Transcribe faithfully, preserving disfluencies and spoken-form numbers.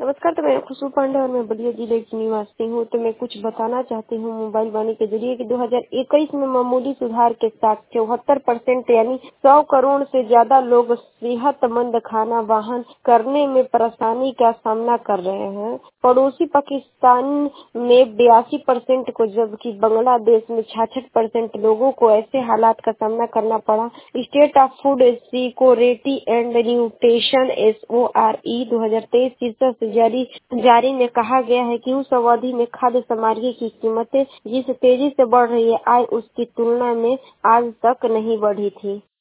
नमस्कार। तो मैं खुशबू पांडे और मैं बलिया जिले की निवासी हूँ। तो मैं कुछ बताना चाहती हूँ मोबाइल वाणी के जरिए कि दो हज़ार इक्कीस में मामूली सुधार के साथ चौहत्तर परसेंट यानी सौ करोड़ से ज्यादा लोग सेहतमंद खाना वाहन करने में परेशानी का सामना कर रहे हैं। पड़ोसी पाकिस्तान में बयासी परसेंट को, जबकि बांग्लादेश में छियासठ परसेंट लोगों को ऐसे हालात का सामना करना पड़ा। State of food security and nutrition S O R E दो हज़ार तेईस शीर्षक से जारी जारी में कहा गया है कि उस अवधि में खाद्य सामग्री की कीमतें जिस तेजी से बढ़ रही है, आय उसकी तुलना में आज तक नहीं बढ़ी थी।